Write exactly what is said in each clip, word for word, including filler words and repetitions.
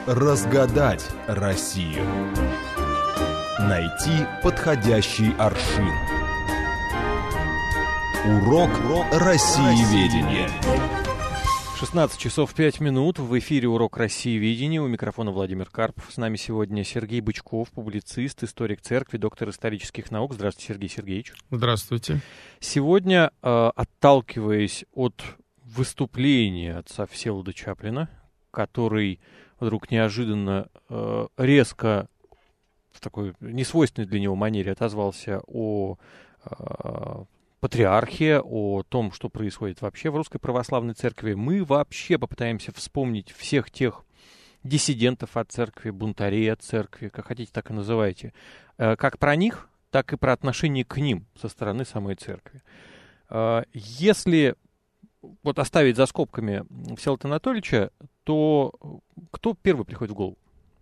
Разгадать Россию. Найти подходящий аршин. Урок Россиеведения. шестнадцать часов пять минут. В эфире урок Россиеведения. У микрофона Владимир Карпов. С нами сегодня Сергей Бычков, публицист, историк церкви, доктор исторических наук. Здравствуйте, Сергей Сергеевич. Здравствуйте. Сегодня, э, отталкиваясь от выступления отца Всеволода Чаплина, который вдруг неожиданно э, резко в такой несвойственной для него манере отозвался о э, патриархии, о том, что происходит вообще в Русской Православной Церкви, мы вообще попытаемся вспомнить всех тех диссидентов от Церкви, бунтарей от Церкви, как хотите, так и называйте, э, как про них, так и про отношение к ним со стороны самой Церкви. Э, если вот оставить за скобками Всеволода Анатольевича, то кто первый приходит в голову?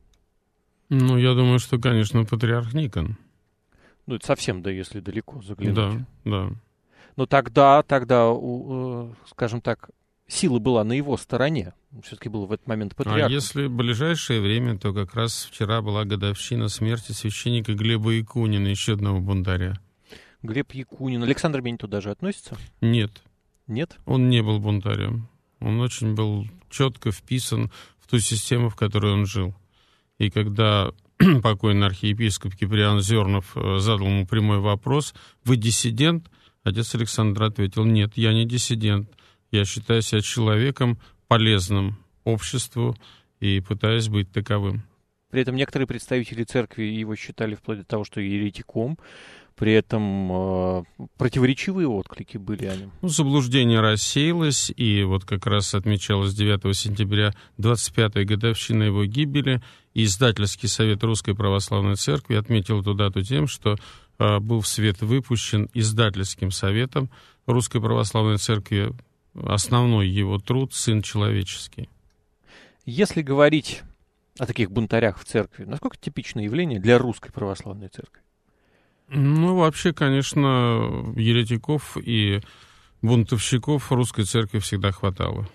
Ну, я думаю, что, конечно, патриарх Никон. Ну, это совсем, да, если далеко заглянуть. Да, да. Но тогда, тогда, э, скажем так, сила была на его стороне. Он все-таки был в этот момент патриархом. А если в ближайшее время, то как раз вчера была годовщина смерти священника Глеба Якунина, еще одного бунтаря. Глеб Якунин. Александр Бень туда же относится? Нет. Нет? Он не был бунтарем. Он очень был четко вписан в ту систему, в которой он жил. И когда покойный архиепископ Киприан Зернов задал ему прямой вопрос: «Вы диссидент?» Отец Александр ответил: «Нет, я не диссидент. Я считаю себя человеком, полезным обществу, и пытаюсь быть таковым». При этом некоторые представители церкви его считали вплоть до того, что еретиком. При этом э, противоречивые отклики были о нем. Ну, заблуждение рассеялось, и вот как раз отмечалось девятого сентября двадцать пятая годовщина его гибели, и Издательский совет Русской Православной Церкви отметил эту дату тем, что э, был в свет выпущен Издательским советом Русской Православной Церкви основной его труд «Сын человеческий». Если говорить о таких бунтарях в церкви, насколько типичное явление для Русской Православной Церкви? Ну, вообще, конечно, еретиков и бунтовщиков в русской церкви всегда хватало.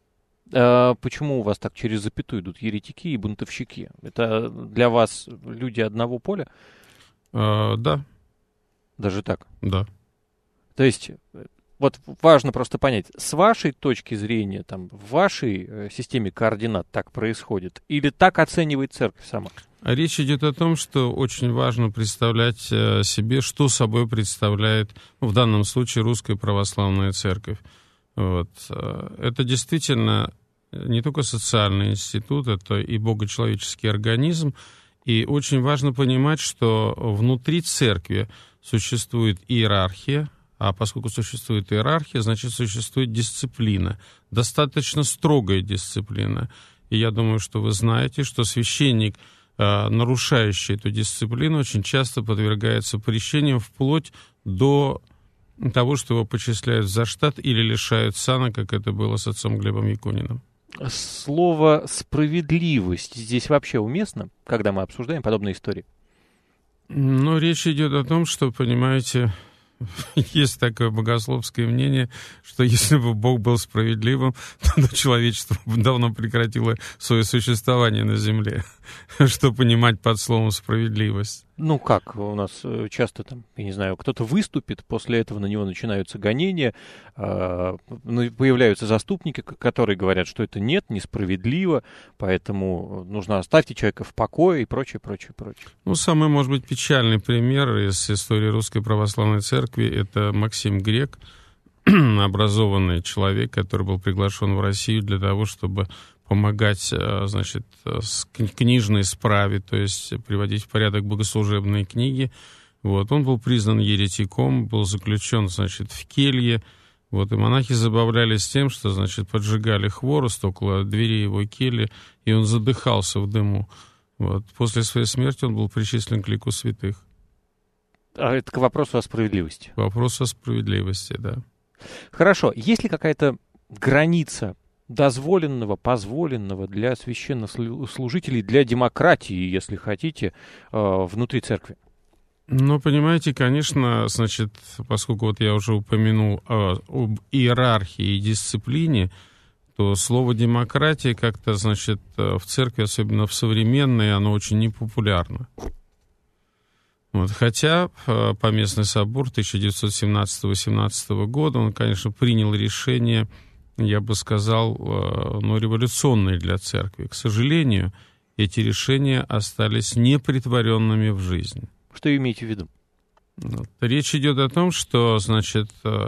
А почему у вас так через запятую идут еретики и бунтовщики? Это для вас люди одного поля? А, да. Даже так? Да. То есть, вот важно просто понять, с вашей точки зрения, там, в вашей э, системе координат так происходит? Или так оценивает церковь сама? Речь идет о том, что очень важно представлять э, себе, что собой представляет, ну, в данном случае, Русская Православная Церковь. Вот. Это действительно не только социальный институт, это и богочеловеческий организм. И очень важно понимать, что внутри церкви существует иерархия, а поскольку существует иерархия, значит, существует дисциплина, достаточно строгая дисциплина. И я думаю, что вы знаете, что священник, нарушающий эту дисциплину, очень часто подвергается поричениям вплоть до того, что его почисляют в заштат или лишают сана, как это было с отцом Глебом Якуниным. Слово «справедливость» здесь вообще уместно, когда мы обсуждаем подобные истории? Но речь идет о том, что, понимаете, есть такое богословское мнение, что если бы Бог был справедливым, то человечество давно прекратило свое существование на земле. Что понимать под словом «справедливость»? Ну как, у нас часто там, я не знаю, кто-то выступит, после этого на него начинаются гонения, э, появляются заступники, которые говорят, что это нет, несправедливо, поэтому нужно оставьте человека в покое и прочее, прочее, прочее. Ну, самый, может быть, печальный пример из истории Русской Православной Церкви — это Максим Грек, образованный человек, который был приглашен в Россию для того, чтобы помогать, значит, с книжной справе, то есть приводить в порядок богослужебные книги. Вот. Он был признан еретиком, был заключен, значит, в келье. Вот. И монахи забавлялись тем, что, значит, поджигали хворост около двери его кельи, и он задыхался в дыму. Вот. После своей смерти он был причислен к лику святых. А это к вопросу о справедливости. Вопрос о справедливости, да. Хорошо. Есть ли какая-то граница дозволенного, позволенного для священнослужителей, для демократии, если хотите, внутри церкви? Ну, понимаете, конечно, значит, поскольку вот я уже упомянул об иерархии и дисциплине, то слово «демократия» как-то, значит, в церкви, особенно в современной, оно очень непопулярно. Вот. Хотя Поместный собор тысяча девятьсот семнадцатого-восемнадцатого года, он, конечно, принял решение, я бы сказал, ну, революционное для церкви. К сожалению, эти решения остались непретворенными в жизнь. Что вы имеете в виду? Вот. Речь идет о том, что, значит,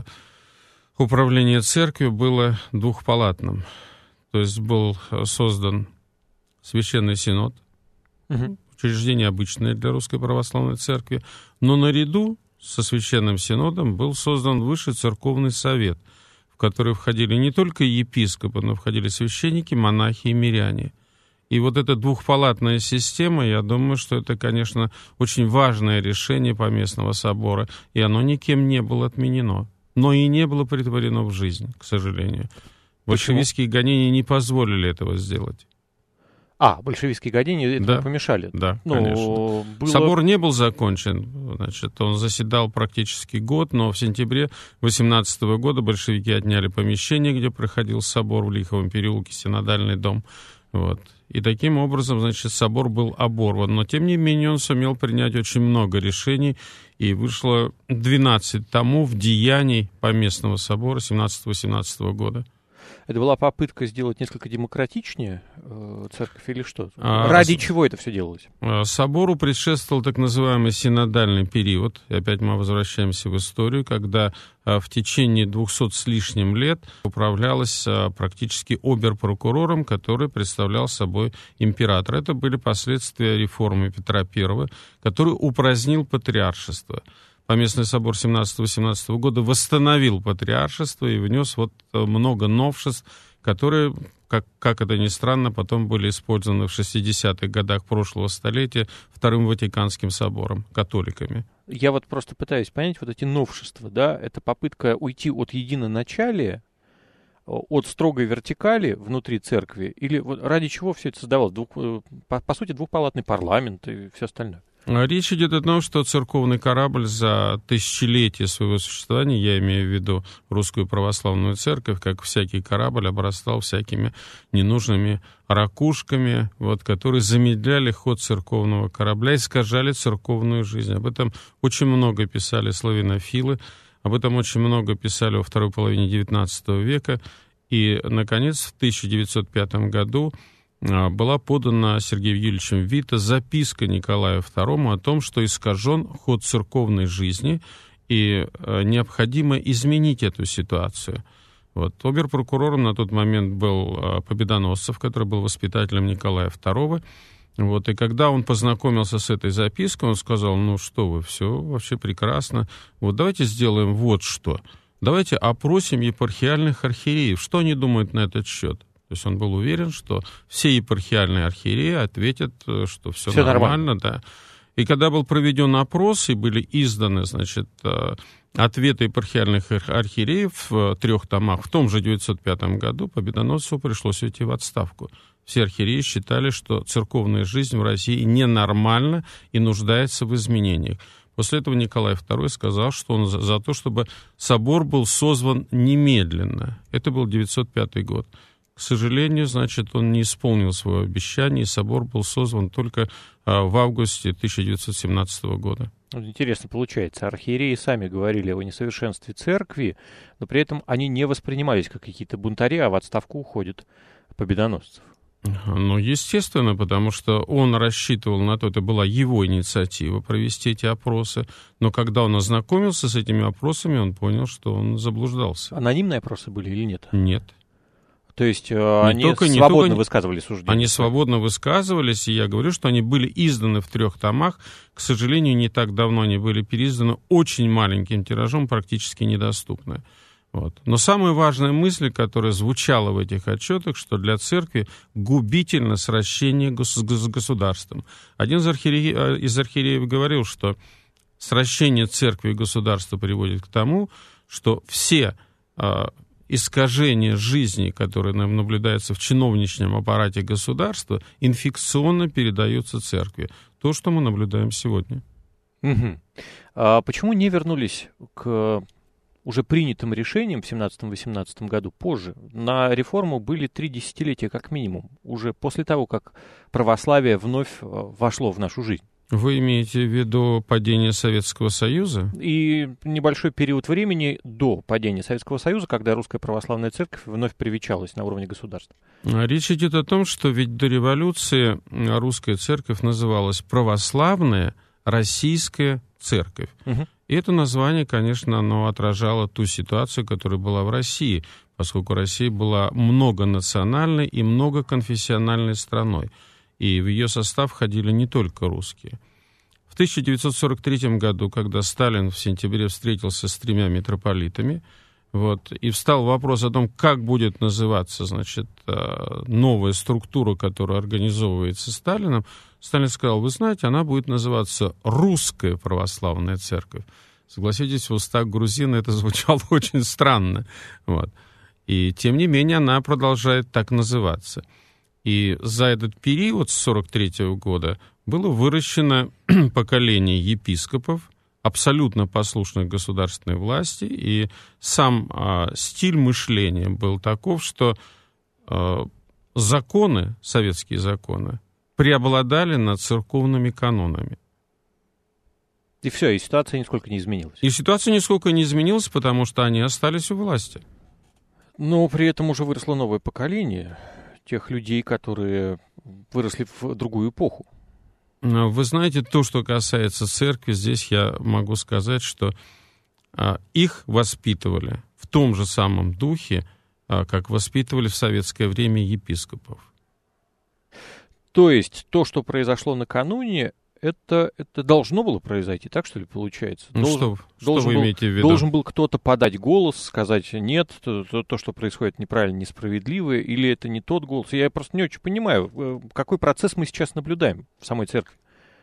управление церковью было двухпалатным. То есть был создан Священный Синод, угу. учреждение обычное для Русской Православной Церкви, но наряду со Священным Синодом был создан Высший Церковный Совет, в который входили не только епископы, но входили священники, монахи и миряне. И вот эта двухпалатная система, я думаю, что это, конечно, очень важное решение Поместного собора, и оно никем не было отменено, но и не было претворено в жизнь, к сожалению. Большевистские гонения не позволили этого сделать. А, большевистские гонения этому да, помешали? Да, ну, конечно. Было... Собор не был закончен, значит, он заседал практически год, но в сентябре восемнадцатого года большевики отняли помещение, где проходил собор в Лиховом переулке, синодальный дом. Вот. И таким образом, значит, собор был оборван. Но, тем не менее, он сумел принять очень много решений, и вышло двенадцать томов деяний Поместного собора семнадцатого-восемнадцатого года. Это была попытка сделать несколько демократичнее э, церковь или что? А, Ради с... чего это все делалось? Собору предшествовал так называемый синодальный период. И опять мы возвращаемся в историю, когда а, в течение двухсот с лишним лет управлялось а, практически обер-прокурором, который представлял собой император. Это были последствия реформы Петра Первого, который упразднил патриаршество. Поместный собор семнадцатого-восемнадцатого года восстановил патриаршество и внес вот много новшеств, которые, как, как это ни странно, потом были использованы в шестидесятых годах прошлого столетия Вторым Ватиканским собором, католиками. Я вот просто пытаюсь понять вот эти новшества, да, это попытка уйти от единоначалия, от строгой вертикали внутри церкви, или вот ради чего все это создавалось? Двух, по, по сути, двухпалатный парламент и все остальное. Речь идет о том, что церковный корабль за тысячелетие своего существования, я имею в виду Русскую Православную Церковь, как всякий корабль, обрастал всякими ненужными ракушками, вот, которые замедляли ход церковного корабля, искажали церковную жизнь. Об этом очень много писали славянофилы, об этом очень много писали во второй половине девятнадцатого века. И, наконец, в тысяча девятьсот пятом году была подана Сергеем Юрьевичем Витте записка Николаю Второму о том, что искажен ход церковной жизни и необходимо изменить эту ситуацию. Вот. Обер-прокурором на тот момент был Победоносцев, который был воспитателем Николая Второго. Вот. И когда он познакомился с этой запиской, он сказал: ну что вы, все вообще прекрасно, вот давайте сделаем вот что. Давайте опросим епархиальных архиереев, что они думают на этот счет. То есть он был уверен, что все епархиальные архиереи ответят, что все, все нормально, нормально, да. И когда был проведен опрос, и были изданы, значит, ответы епархиальных архиереев в трех томах, в том же девятьсот пятом году Победоносцеву пришлось уйти в отставку. Все архиереи считали, что церковная жизнь в России ненормальна и нуждается в изменениях. После этого Николай Второй сказал, что он за, за то, чтобы собор был созван немедленно. Это был девятьсот пятый год. К сожалению, значит, он не исполнил свое обещание, и собор был созван только а, в августе тысяча девятьсот семнадцатого года. Интересно получается, архиереи сами говорили о несовершенстве церкви, но при этом они не воспринимались как какие-то бунтари, а в отставку уходит Победоносцев. Ну, естественно, потому что он рассчитывал на то, это была его инициатива провести эти опросы, но когда он ознакомился с этими опросами, он понял, что он заблуждался. Анонимные опросы были или нет? Нет. То есть э, они только, свободно только... высказывали суждения? Они свободно высказывались, и я говорю, что они были изданы в трех томах. К сожалению, не так давно они были переизданы очень маленьким тиражом, практически недоступны. Вот. Но самая важная мысль, которая звучала в этих отчетах, что для церкви губительно сращение с государством. Один из архиереев, из архиереев говорил, что сращение церкви и государства приводит к тому, что все э, искажения жизни, которые нам наблюдаются в чиновничьем аппарате государства, инфекционно передаются церкви. То, что мы наблюдаем сегодня. Угу. А почему не вернулись к уже принятым решением в семнадцатом-восемнадцатом году, позже, на реформу были три десятилетия как минимум, уже после того, как православие вновь вошло в нашу жизнь. Вы имеете в виду падение Советского Союза? И небольшой период времени до падения Советского Союза, когда Русская Православная Церковь вновь привечалась на уровне государства. Речь идет о том, что ведь до революции Русская Церковь называлась Православная Российская Церковь. Угу. И это название, конечно, оно отражало ту ситуацию, которая была в России, поскольку Россия была многонациональной и многоконфессиональной страной. И в ее состав входили не только русские. В тысяча девятьсот сорок третьем году, когда Сталин в сентябре встретился с тремя митрополитами, вот, и встал вопрос о том, как будет называться, значит, новая структура, которая организовывается Сталином, Сталин сказал: вы знаете, она будет называться Русская Православная Церковь. Согласитесь, в устах грузина это звучало очень странно. Вот. И тем не менее она продолжает так называться. И за этот период с сорок третьего года было выращено поколение епископов, абсолютно послушных государственной власти, и сам э, стиль мышления был таков, что э, законы, советские законы, преобладали над церковными канонами. И все, и ситуация нисколько не изменилась. И ситуация нисколько не изменилась, потому что они остались у власти. Но при этом уже выросло новое поколение тех людей, которые выросли в другую эпоху. Вы знаете, то, что касается церкви, здесь я могу сказать, что а, их воспитывали в том же самом духе, а, как воспитывали в советское время епископов. То есть то, что произошло накануне, это, это должно было произойти, так что ли, получается? Ну, должен, что, что должен вы был, имеете в виду? Должен был кто-то подать голос, сказать нет, то, то, то, что происходит неправильно, несправедливо, или это не тот голос? Я просто не очень понимаю, какой процесс мы сейчас наблюдаем в самой церкви.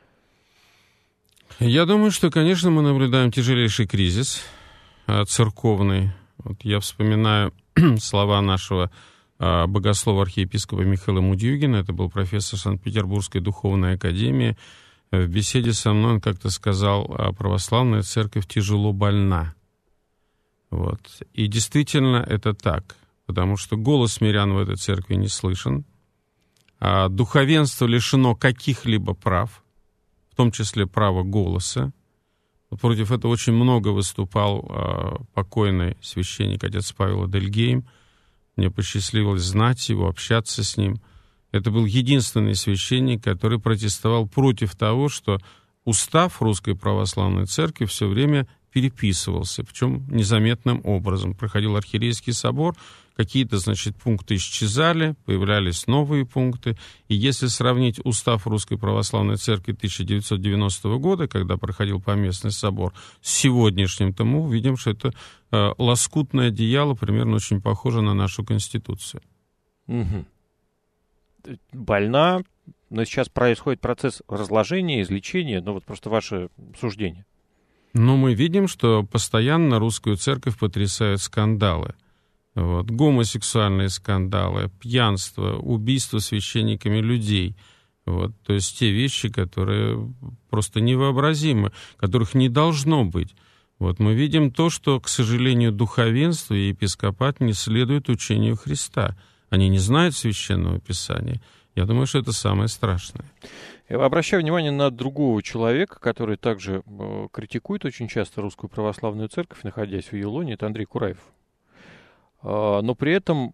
Я думаю, что, конечно, мы наблюдаем тяжелейший кризис церковный. Вот я вспоминаю слова нашего богослова архиепископа Михаила Мудьюгина, это был профессор Санкт-Петербургской духовной академии. В беседе со мной он как-то сказал: православная церковь тяжело больна. Вот. И действительно это так, потому что голос мирян в этой церкви не слышен, а духовенство лишено каких-либо прав, в том числе права голоса. Против этого очень много выступал а, покойный священник отец Павел Адельгейм. Мне посчастливилось знать его, общаться с ним. Это был единственный священник, который протестовал против того, что устав Русской Православной Церкви все время переписывался, причем незаметным образом. Проходил архиерейский собор, какие-то, значит, пункты исчезали, появлялись новые пункты. И если сравнить устав Русской Православной Церкви тысяча девятьсот девяностого года, когда проходил поместный собор, с сегодняшним, то мы увидим, что это э, лоскутное одеяло, примерно очень похоже на нашу Конституцию. Угу. Больна, но сейчас происходит процесс разложения, излечения, ну вот просто ваше суждение. Но мы видим, что постоянно русскую церковь потрясают скандалы. Вот, гомосексуальные скандалы, пьянство, убийство священниками людей. Вот, то есть те вещи, которые просто невообразимы, которых не должно быть. Вот, мы видим то, что, к сожалению, духовенство и епископат не следуют учению Христа. Они не знают Священного Писания. Я думаю, что это самое страшное. Я обращаю внимание на другого человека, который также э, критикует очень часто Русскую Православную Церковь, находясь в ее лоне, это Андрей Кураев. Э, но при этом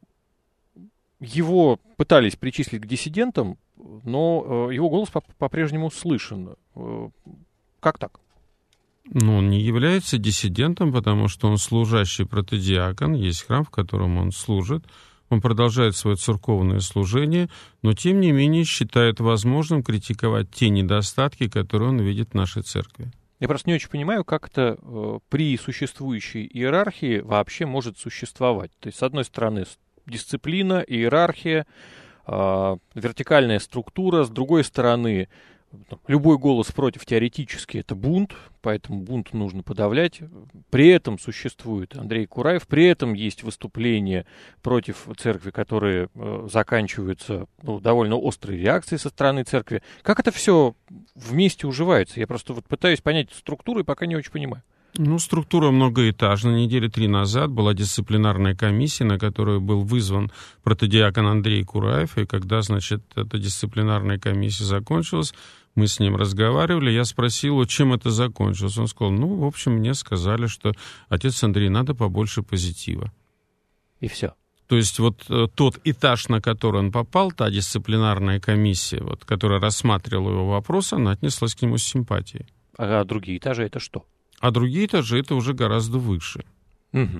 его пытались причислить к диссидентам, но э, его голос по- по-прежнему слышен. Э, как так? Ну, он не является диссидентом, потому что он служащий протодиакон, есть храм, в котором он служит. Он продолжает свое церковное служение, но, тем не менее, считает возможным критиковать те недостатки, которые он видит в нашей церкви. Я просто не очень понимаю, как это э, при существующей иерархии вообще может существовать. То есть, с одной стороны, дисциплина, иерархия, э, вертикальная структура, с другой стороны, любой голос против теоретически это бунт, поэтому бунт нужно подавлять. При этом существует Андрей Кураев, при этом есть выступления против церкви, которые э, заканчиваются ну, довольно острой реакцией со стороны церкви. Как это все вместе уживается? Я просто вот пытаюсь понять структуру и пока не очень понимаю. Ну, структура многоэтажная. Недели три назад была дисциплинарная комиссия, на которую был вызван протодиакон Андрей Кураев. И когда, значит, эта дисциплинарная комиссия закончилась, мы с ним разговаривали. Я спросил, чем это закончилось. Он сказал, ну, в общем, мне сказали, что отец Андрей, надо побольше позитива. И все. То есть вот тот этаж, на который он попал, та дисциплинарная комиссия, вот, которая рассматривала его вопрос, она отнеслась к нему с симпатией. А другие этажи это что? А другие этажи это уже гораздо выше. Угу.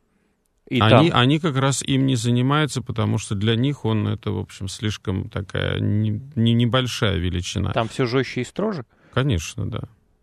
И они, там... они как раз им не занимаются, потому что для них он это, в общем, слишком такая не, не, небольшая величина. Там все жестче и строже? Конечно, да.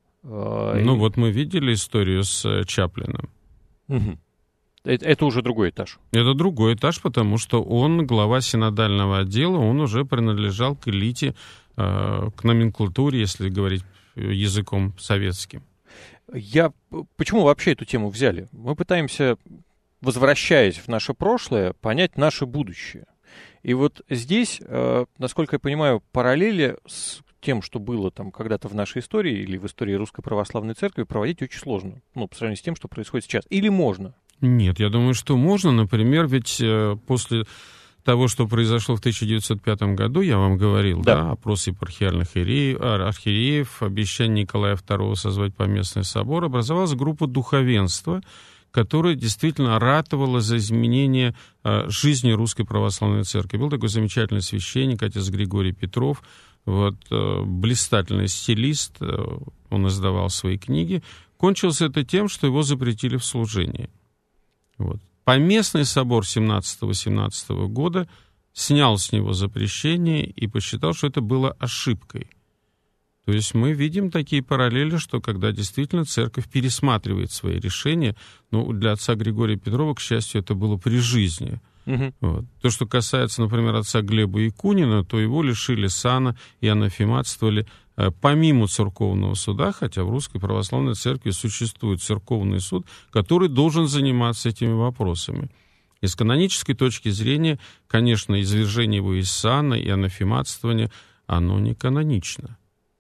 А, ну и... вот мы видели историю с Чаплиным. Угу. Это, это уже другой этаж. Это другой этаж, потому что он глава синодального отдела, он уже принадлежал к элите, э, к номенклатуре, если говорить языком советским. Я... Почему вообще эту тему взяли? Мы пытаемся, возвращаясь в наше прошлое, понять наше будущее. И вот здесь, э, насколько я понимаю, параллели с тем, что было там когда-то в нашей истории или в истории Русской Православной Церкви, проводить очень сложно. Ну, по сравнению с тем, что происходит сейчас. Или можно? Нет, я думаю, что можно. Например, ведь э, после того, что произошло в тысяча девятьсот пятом году, я вам говорил, да, да опрос епархиальных иереев, архиереев, обещание Николая второго созвать поместный собор, образовалась группа духовенства, которая действительно ратовала за изменение э, жизни Русской Православной Церкви. Был такой замечательный священник, отец Григорий Петров, вот, э, блистательный стилист, э, он издавал свои книги. Кончилось это тем, что его запретили в служении. Вот. Поместный собор семнадцатого-восемнадцатого года снял с него запрещение и посчитал, что это было ошибкой. То есть мы видим такие параллели, что когда действительно церковь пересматривает свои решения, ну, для отца Григория Петрова, к счастью, это было при жизни. Угу. Вот. То, что касается, например, отца Глеба Якунина, то его лишили сана и анафематствовали э, помимо церковного суда, хотя в Русской Православной Церкви существует церковный суд, который должен заниматься этими вопросами. И с канонической точки зрения, конечно, извержение его из сана и анафематствование, оно не канонично.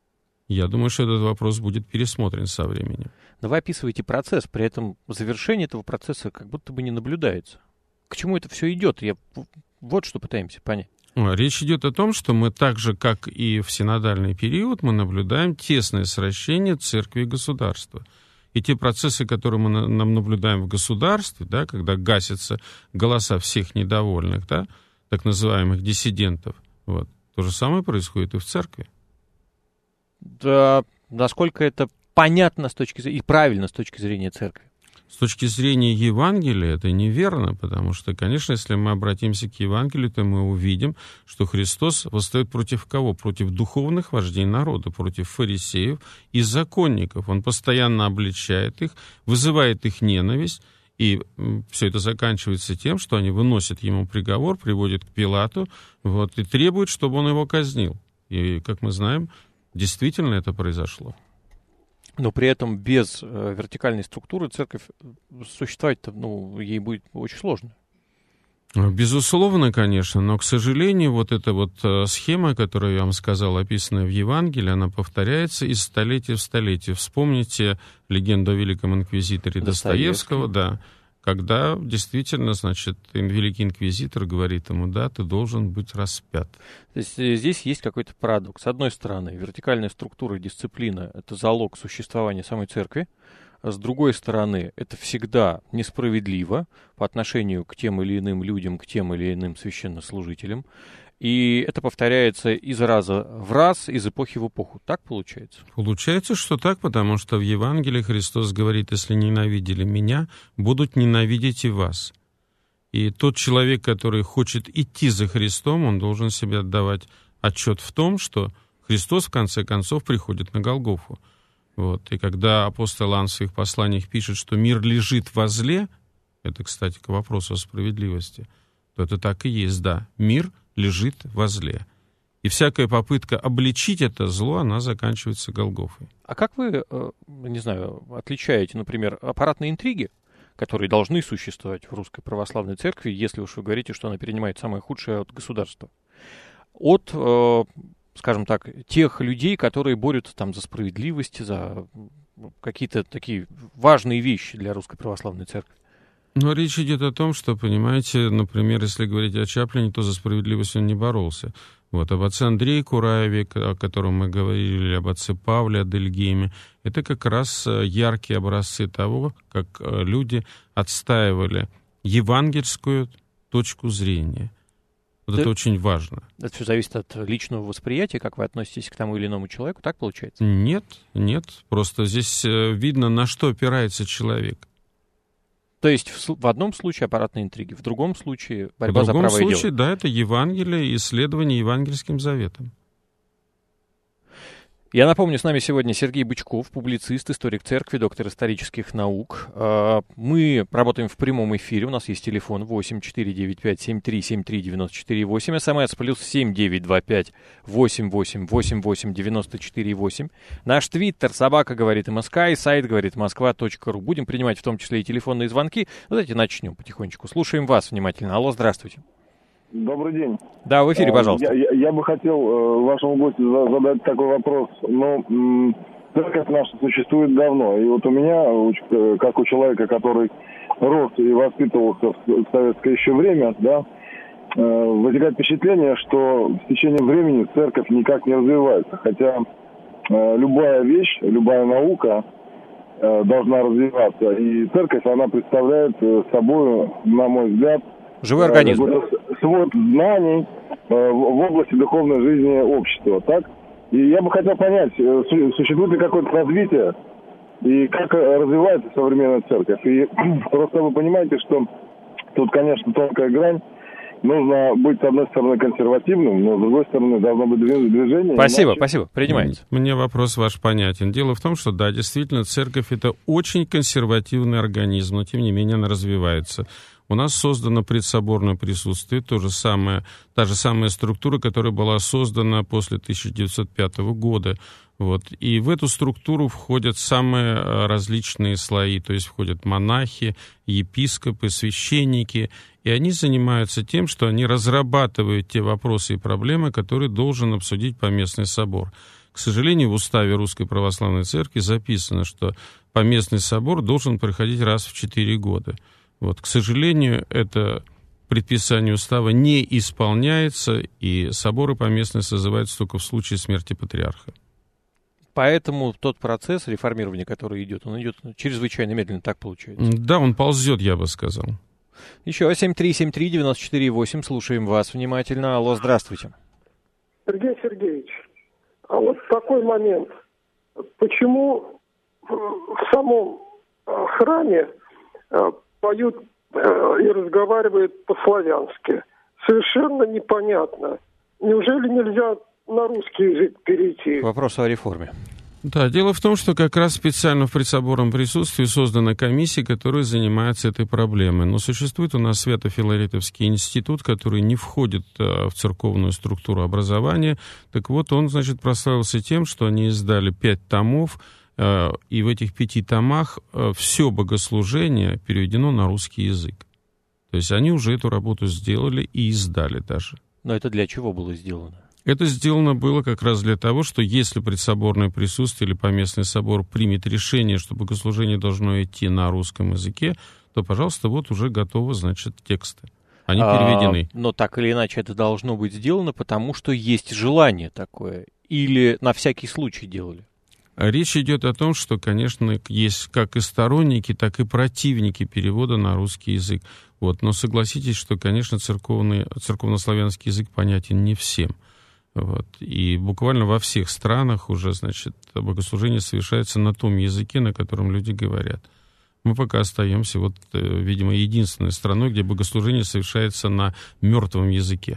Я думаю, что этот вопрос будет пересмотрен со временем. Но вы описываете процесс, при этом завершение этого процесса как будто бы не наблюдается. К чему это все идет? Я вот что пытаемся понять. Речь идет о том, что мы так же, как и в синодальный период, мы наблюдаем тесное сращение церкви и государства. И те процессы, которые мы на, нам наблюдаем в государстве, да, когда гасятся голоса всех недовольных, да, так называемых диссидентов, вот, то же самое происходит и в церкви. Да, насколько это понятно с точки зрения, и правильно с точки зрения церкви? С точки зрения Евангелия это неверно, потому что, конечно, если мы обратимся к Евангелию, то мы увидим, что Христос восстает против кого? Против духовных вождей народа, против фарисеев и законников. Он постоянно обличает их, вызывает их ненависть, и все это заканчивается тем, что они выносят ему приговор, приводят к Пилату, вот, и требуют, чтобы он его казнил. И, как мы знаем, действительно это произошло. Но при этом без э, вертикальной структуры церковь существовать-то, ну, ей будет очень сложно. Безусловно, конечно, но, к сожалению, вот эта вот э, схема, которую я вам сказал, описанная в Евангелии, она повторяется из столетия в столетие. Вспомните легенду о великом инквизиторе Достоевского, да, когда действительно, значит, великий инквизитор говорит ему, да, ты должен быть распят. То есть здесь есть какой-то парадокс. С одной стороны, вертикальная структура и дисциплина — это залог существования самой церкви. С другой стороны, это всегда несправедливо по отношению к тем или иным людям, к тем или иным священнослужителям. И это повторяется из раза в раз, из эпохи в эпоху. Так получается? Получается, что так, потому что в Евангелии Христос говорит, если ненавидели меня, будут ненавидеть и вас. И тот человек, который хочет идти за Христом, он должен себе отдавать отчет в том, что Христос в конце концов приходит на Голгофу. Вот. И когда апостол Иоанн в своих посланиях пишет, что мир лежит во зле, это, кстати, к вопросу о справедливости, то это так и есть, да, мир лежит во зле. И всякая попытка обличить это зло, она заканчивается Голгофой. А как вы, не знаю, отличаете, например, аппаратные интриги, которые должны существовать в Русской Православной Церкви, если уж вы говорите, что она перенимает самое худшее от государства, от, скажем так, тех людей, которые борются там за справедливость, за какие-то такие важные вещи для Русской Православной Церкви. Но речь идет о том, что, понимаете, например, если говорить о Чаплине, то за справедливость он не боролся. Вот, об отце Андрее Кураеве, о котором мы говорили, об отце Павле Адельгейме, это как раз яркие образцы того, как люди отстаивали евангельскую точку зрения. Вот это, это очень важно. Это все зависит от личного восприятия, как вы относитесь к тому или иному человеку, так получается? Нет, нет. Просто здесь видно, на что опирается человек. То есть в, в одном случае аппаратные интриги, в другом случае борьба за правое дело. В другом случае, дело. да, это Евангелие и исследование Евангельским заветом. Я напомню, с нами сегодня Сергей Бычков, публицист, историк церкви, доктор исторических наук. Мы работаем в прямом эфире, у нас есть телефон восемь четыре девять пять семь три семь три девяносто четыре восемь, смс плюс семь девять два пять восемь восемь восемь восемь девяносто четыре восемь. Наш твиттер собака говорит МСК и сайт говорит москва точка ру. Будем принимать в том числе и телефонные звонки. Давайте начнем потихонечку. Слушаем вас внимательно. Алло, здравствуйте. Добрый день. Да, в эфире, пожалуйста. Я, я, я бы хотел э, вашему гостю задать такой вопрос. Ну, м- церковь наша существует давно. И вот у меня, как у человека, который рос и воспитывался в советское еще время, да, э, возникает впечатление, что в течение времени церковь никак не развивается. Хотя э, любая вещь, любая наука э, должна развиваться. И церковь, она представляет собой, на мой взгляд, живой организм. Свод знаний э, в области духовной жизни общества, так? И я бы хотел понять, существует ли какое-то развитие и как развивается современная церковь. И просто вы понимаете, что тут, конечно, тонкая грань. Нужно быть, с одной стороны, консервативным, но с другой стороны, должно быть движение. Спасибо, иначе... спасибо. Принимается. Мне вопрос ваш понятен. Дело в том, что, да, действительно, церковь — это очень консервативный организм, но, тем не менее, она развивается. У нас создано предсоборное присутствие, то же самое, та же самая структура, которая была создана после тысяча девятьсот пятого года. Вот. И в эту структуру входят самые различные слои, то есть входят монахи, епископы, священники, и они занимаются тем, что они разрабатывают те вопросы и проблемы, которые должен обсудить поместный собор. К сожалению, в уставе Русской Православной Церкви записано, что поместный собор должен проходить раз в четыре года. Вот, к сожалению, это предписание устава не исполняется, и соборы поместные созываются только в случае смерти патриарха. Поэтому тот процесс реформирования, который идет, он идет чрезвычайно медленно, так получается? Да, он ползет, я бы сказал. Еще семь три семь три девяносто четыре восемь, слушаем вас внимательно. Алло, здравствуйте. Сергей Сергеевич, а вот такой момент. Почему в самом храме поют и разговаривают по-славянски? Совершенно непонятно. Неужели нельзя на русский язык перейти? Вопрос о реформе. Да, дело в том, что как раз специально в предсоборном присутствии создана комиссия, которая занимается этой проблемой. Но существует у нас Свято-Филаретовский институт, который не входит в церковную структуру образования. Так вот, он, значит, прославился тем, что они издали пять томов, и в этих пяти томах все богослужение переведено на русский язык. То есть они уже эту работу сделали и издали даже. Но это для чего было сделано? Это сделано было как раз для того, что если предсоборное присутствие или поместный собор примет решение, что богослужение должно идти на русском языке, то, пожалуйста, вот уже готовы, значит, тексты. Они а, переведены. Но так или иначе это должно быть сделано, потому что есть желание такое. Или на всякий случай делали? Речь идет о том, что, конечно, есть как и сторонники, так и противники перевода на русский язык. Вот. Но согласитесь, что, конечно, церковный, церковнославянский язык понятен не всем. Вот. И буквально во всех странах уже, значит, богослужение совершается на том языке, на котором люди говорят. Мы пока остаемся, вот, видимо, единственной страной, где богослужение совершается на мертвом языке.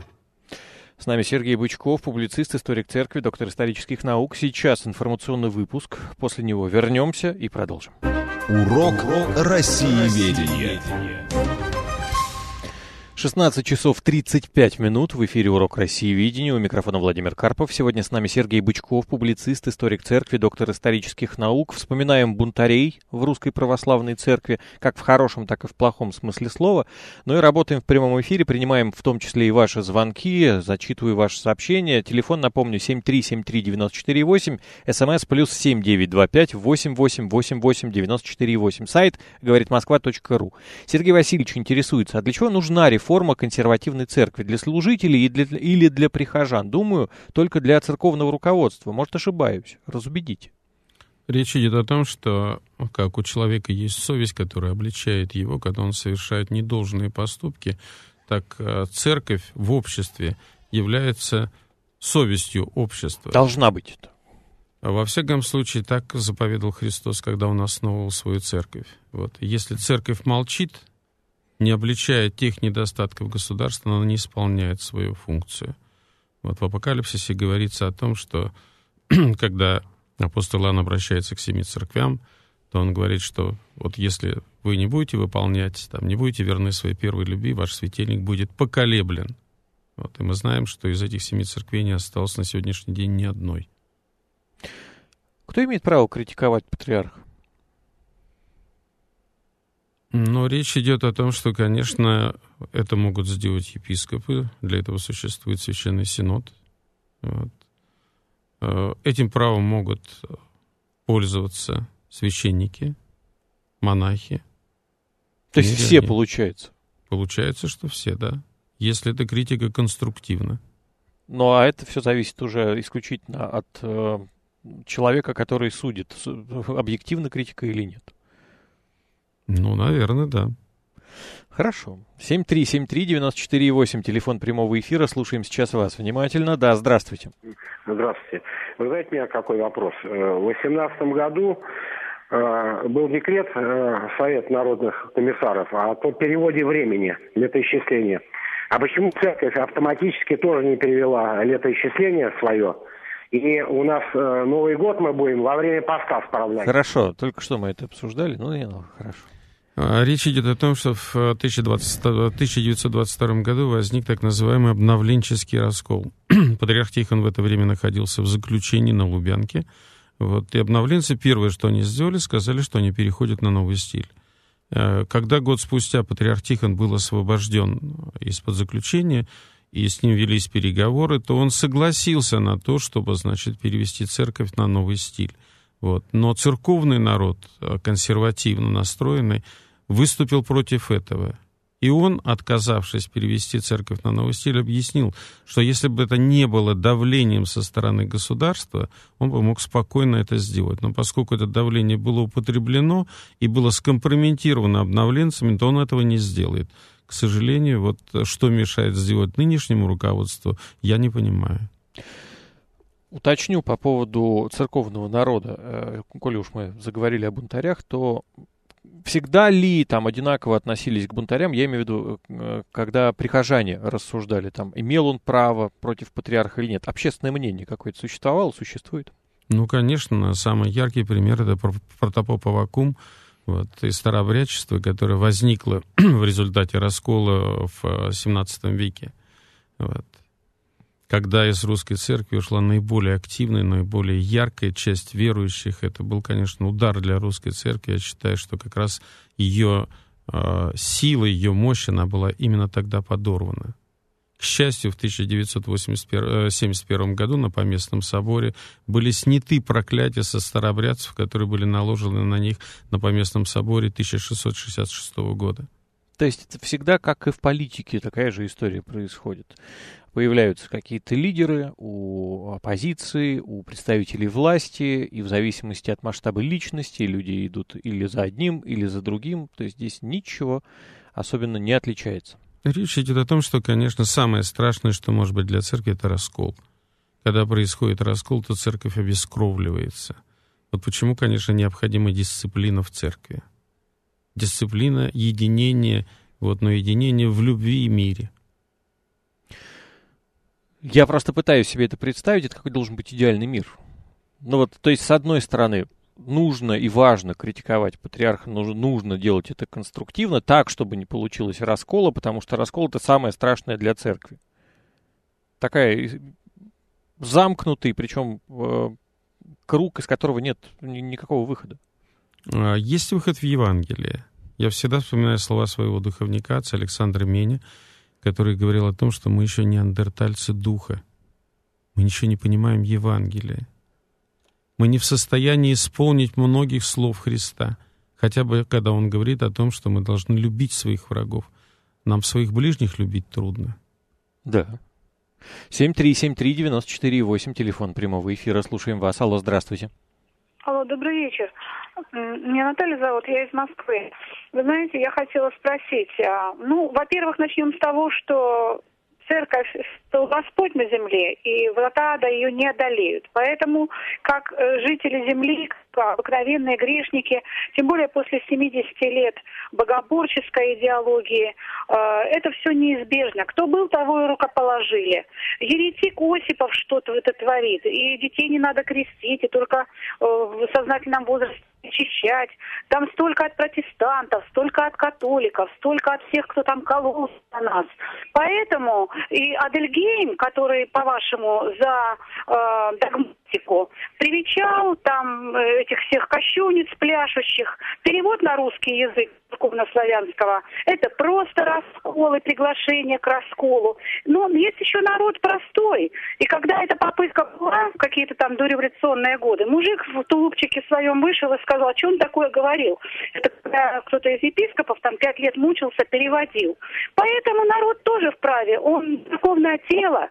С нами Сергей Бычков, публицист, историк церкви, доктор исторических наук. Сейчас информационный выпуск. После него вернемся и продолжим. Урок Россиеведения. шестнадцать часов тридцать пять минут. В эфире «Урок России видения». У микрофона Владимир Карпов. Сегодня с нами Сергей Бычков, публицист, историк церкви, доктор исторических наук. Вспоминаем бунтарей в Русской Православной Церкви, как в хорошем, так и в плохом смысле слова. Ну и работаем в прямом эфире, принимаем в том числе и ваши звонки, зачитываю ваши сообщения. Телефон, напомню, семь три семь три девять четыре восемь, смс плюс семь девять два пять восемь восемь восемь восемь девять четыре восемь. Сайт говорит москва точка ру. Сергей Васильевич интересуется, а для чего нужна реформа? Форма консервативной церкви для служителей и для, или для прихожан? Думаю, только для церковного руководства. Может, ошибаюсь. Разубедите. Речь идет о том, что как у человека есть совесть, которая обличает его, когда он совершает недолжные поступки, так церковь в обществе является совестью общества. Должна быть это. Во всяком случае, так заповедовал Христос, когда Он основывал свою церковь. Вот. Если церковь молчит, не обличает тех недостатков государства, но она не исполняет свою функцию. Вот в Апокалипсисе говорится о том, что когда апостол Иоанн обращается к семи церквям, то он говорит, что вот если вы не будете выполнять, там, не будете верны своей первой любви, ваш светильник будет поколеблен. Вот, и мы знаем, что из этих семи церквей не осталось на сегодняшний день ни одной. Кто имеет право критиковать патриарха? Но речь идет о том, что, конечно, это могут сделать епископы. Для этого существует Священный Синод. Вот. Этим правом могут пользоваться священники, монахи. То есть все, получается? Получается, что все, да. Если эта критика конструктивна. Ну, а это все зависит уже исключительно от э, человека, который судит, объективна критика или нет. Ну, наверное, да. Хорошо. семь три семь три девять четыре восемь, телефон прямого эфира. Слушаем сейчас вас внимательно. Да, здравствуйте. Здравствуйте. Вы знаете, у меня какой вопрос? В две тысячи восемнадцатом году э, был декрет э, Совета народных комиссаров о переводе времени, летоисчисления. А почему церковь автоматически тоже не перевела летоисчисление свое? И у нас э, Новый год мы будем во время поста справлять. Хорошо, только что мы это обсуждали. Ну, и ну, хорошо. Речь идет о том, что в тысяча девятьсот двадцать втором году возник так называемый обновленческий раскол. Патриарх Тихон в это время находился в заключении на Лубянке. Вот, и обновленцы первое, что они сделали, сказали, что они переходят на новый стиль. Когда год спустя патриарх Тихон был освобожден из-под заключения, и с ним велись переговоры, то он согласился на то, чтобы, значит, перевести церковь на новый стиль. Вот. Но церковный народ, консервативно настроенный, выступил против этого. И он, отказавшись перевести церковь на новый стиль, объяснил, что если бы это не было давлением со стороны государства, он бы мог спокойно это сделать. Но поскольку это давление было употреблено и было скомпрометировано обновленцами, то он этого не сделает. К сожалению, вот что мешает сделать нынешнему руководству, я не понимаю. Уточню по поводу церковного народа. Коли уж мы заговорили о бунтарях, то всегда ли там одинаково относились к бунтарям? Я имею в виду, когда прихожане рассуждали, там, имел он право против патриарха или нет. Общественное мнение какое-то существовало, существует? Ну, конечно, самый яркий пример — это протопоп Аввакум, вот, и старообрядчество, которое возникло в результате раскола в семнадцатом веке. Вот. Когда из русской церкви ушла наиболее активная, наиболее яркая часть верующих, это был, конечно, удар для русской церкви. Я считаю, что как раз ее э, сила, ее мощь, она была именно тогда подорвана. К счастью, в тысяча девятьсот семьдесят первом году на Поместном соборе были сняты проклятия со старообрядцев, которые были наложены на них на Поместном соборе тысяча шестьсот шестьдесят шестого года. То есть это всегда, как и в политике, такая же история происходит. Появляются какие-то лидеры у оппозиции, у представителей власти, и в зависимости от масштаба личности люди идут или за одним, или за другим. То есть здесь ничего особенно не отличается. Речь идет о том, что, конечно, самое страшное, что может быть для церкви, это раскол. Когда происходит раскол, то церковь обескровливается. Вот почему, конечно, необходима дисциплина в церкви. Дисциплина, единение, вот, но единение в любви и мире. Я просто пытаюсь себе это представить, это какой должен быть идеальный мир. Ну вот, то есть, с одной стороны, нужно и важно критиковать патриарха, нужно, нужно делать это конструктивно, так, чтобы не получилось раскола, потому что раскол — это самое страшное для церкви. Такая замкнутый, причем э, круг, из которого нет ни, никакого выхода. Есть выход в Евангелии. Я всегда вспоминаю слова своего духовника, отца Александра Меня, который говорил о том, что мы еще неандертальцы духа. Мы ничего не понимаем Евангелия. Мы не в состоянии исполнить многих слов Христа. Хотя бы, когда Он говорит о том, что мы должны любить своих врагов. Нам своих ближних любить трудно. Да. семь три семь три девяносто четыре восемь, телефон прямого эфира. Слушаем вас. Алло, здравствуйте. Алло, добрый вечер. Меня Наталья зовут, я из Москвы. Вы знаете, я хотела спросить, ну, во-первых, начнем с того, что церковь — это Господь на земле, и врата ада ее не одолеют. Поэтому, как жители земли, как обыкновенные грешники, тем более после семидесяти лет богоборческой идеологии, это все неизбежно. Кто был, того и рукоположили. Еретик Осипов что-то это творит, и детей не надо крестить, и только в сознательном возрасте очищать. Там столько от протестантов, столько от католиков, столько от всех, кто там кололся на нас. Поэтому и Адельгейм, который, по-вашему, за э, догматику, привечал там этих всех кощунниц пляшущих. Перевод на русский язык церковнославянского — это просто раскол и приглашение к расколу. Но есть еще народ простой. И когда эта попытка была в какие-то там дореволюционные годы, мужик в тулупчике своем вышел и сказал, а что он такое говорил? Это когда кто-то из епископов там пять лет мучился, переводил. Поэтому народ тоже вправе, он церковное тело,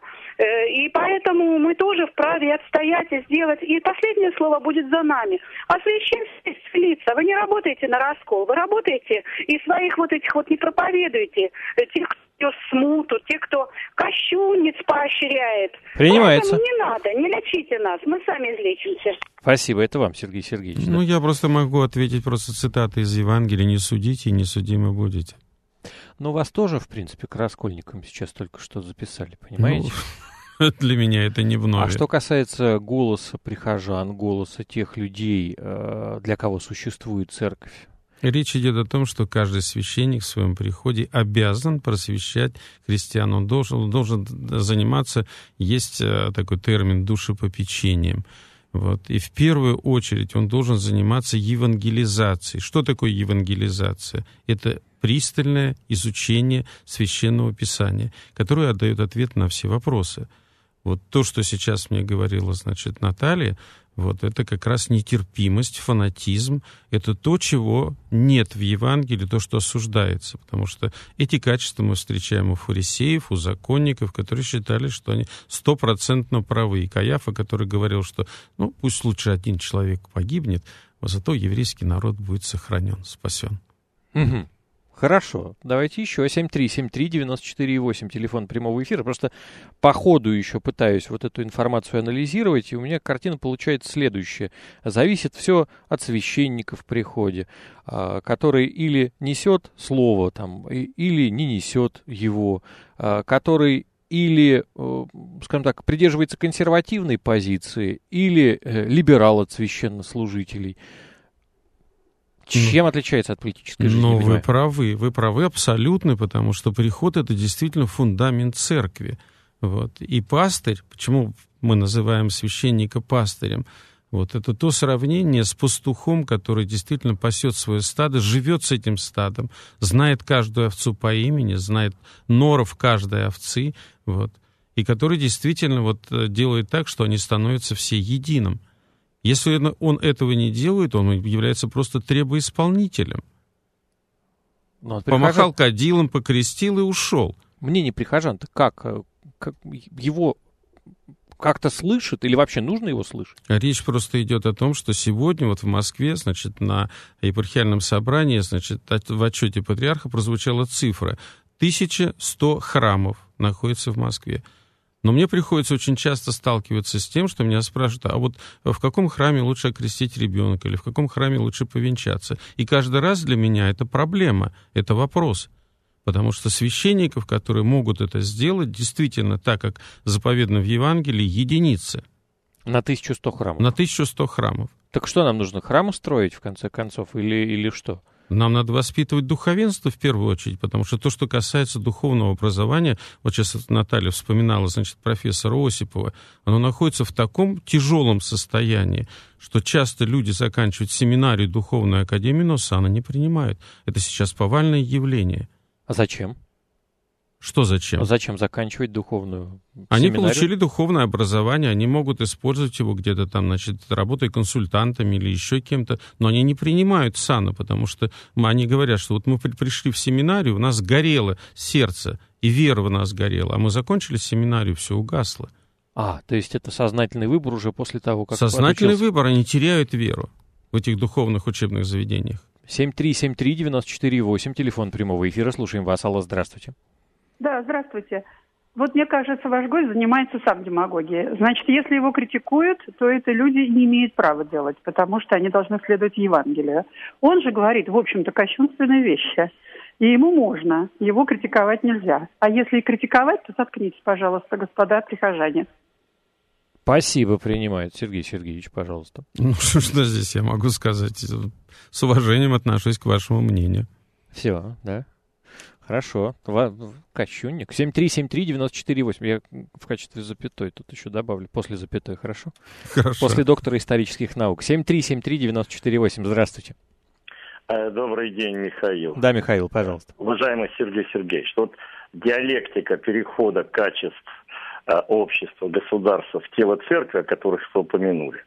и поэтому мы тоже вправе отстоять и сделать. И последнее слово будет за нами. А священство лица, вы не работаете на раскол, вы работаете и своих вот этих вот не проповедуете, тех, кто смуту, те, кто кощунниц поощряет. Принимается. Поэтому не надо, не лечите нас, мы сами излечимся. Спасибо, это вам, Сергей Сергеевич. Ну, да? я просто могу ответить просто цитаты из Евангелия: «Не судите, и не судимы будете». Но вас тоже, в принципе, к раскольникам сейчас только что записали, понимаете? Ну, для меня это не вновь. А что касается голоса прихожан, голоса тех людей, для кого существует церковь? Речь идет о том, что каждый священник в своем приходе обязан просвещать христиан. Он должен, он должен заниматься, есть такой термин, душепопечением. Вот. И в первую очередь он должен заниматься евангелизацией. Что такое евангелизация? Это пристальное изучение Священного Писания, которое отдает ответ на все вопросы. Вот то, что сейчас мне говорила, значит, Наталья, вот это как раз нетерпимость, фанатизм. Это то, чего нет в Евангелии, то, что осуждается. Потому что эти качества мы встречаем у фарисеев, у законников, которые считали, что они стопроцентно правы. И Каяфа, который говорил, что ну пусть лучше один человек погибнет, но зато еврейский народ будет сохранен, спасен. Угу. Хорошо, давайте еще. семь три семь три девяносто четыре восемь, телефон прямого эфира. Просто по ходу еще пытаюсь вот эту информацию анализировать, и у меня картина получается следующая. Зависит все от священника в приходе, который или несет слово, там, или не несет его, который или, скажем так, придерживается консервативной позиции, или либерал от священнослужителей. Чем отличается от политической жизни? Ну, вы правы, вы правы абсолютно, потому что приход — это действительно фундамент церкви. Вот. И пастырь, почему мы называем священника пастырем, вот это то сравнение с пастухом, который действительно пасет свое стадо, живет с этим стадом, знает каждую овцу по имени, знает норов каждой овцы, вот, и который действительно вот делает так, что они становятся все единым. Если он этого не делает, он является просто требоисполнителем. Но Помахал прихожан... кадилом, покрестил и ушел. Мнение прихожан-то как? как? Его как-то слышат или вообще нужно его слышать? Речь просто идет о том, что сегодня вот в Москве, значит, на епархиальном собрании, значит, в отчете патриарха прозвучала цифра. тысяча сто храмов находится в Москве. Но мне приходится очень часто сталкиваться с тем, что меня спрашивают, а вот в каком храме лучше окрестить ребенка, или в каком храме лучше повенчаться? И каждый раз для меня это проблема, это вопрос. Потому что священников, которые могут это сделать, действительно, так как заповедано в Евангелии, единицы. На тысячу сто храмов? На тысячу сто храмов. Так что нам нужно, храмы строить, в конце концов, или, или что? Нам надо воспитывать духовенство в первую очередь, потому что то, что касается духовного образования, вот сейчас Наталья вспоминала, значит, профессора Осипова, оно находится в таком тяжелом состоянии, что часто люди заканчивают семинарию Духовную Академию, но сана не принимают. Это сейчас повальное явление. А зачем? Что зачем? А зачем заканчивать духовную Они семинарию? получили духовное образование, они могут использовать его где-то там, значит, работая консультантами или еще кем-то, но они не принимают сана, потому что они говорят, что вот мы пришли в семинарию, у нас горело сердце, и вера в нас горела, а мы закончили семинарию, все угасло. А, то есть это сознательный выбор уже после того, как... Сознательный отучился. выбор, они теряют веру в этих духовных учебных заведениях. семь три семь три девять четыре восемь, телефон прямого эфира, слушаем вас. Алло, здравствуйте. Да, здравствуйте. Вот мне кажется, ваш гость занимается сам демагогией. Значит, если его критикуют, то это люди не имеют права делать, потому что они должны следовать Евангелию. Он же говорит, в общем-то, кощунственные вещи. И ему можно, его критиковать нельзя. А если и критиковать, то заткнитесь, пожалуйста, господа прихожане. Спасибо, принимает. Сергей Сергеевич, пожалуйста. Ну, что, что здесь я могу сказать? С уважением отношусь к вашему мнению. Все, да? Хорошо. Кощунник. семь три семь три девять четыре восемь. Я в качестве запятой тут еще добавлю. После запятой, хорошо? Хорошо. После доктора исторических наук. семь три семь три девять четыре восемь. Здравствуйте. Добрый день, Михаил. Да, Михаил, пожалуйста. Уважаемый Сергей Сергеевич, вот диалектика перехода качеств общества, государства в тело церкви, о которых вы упомянули.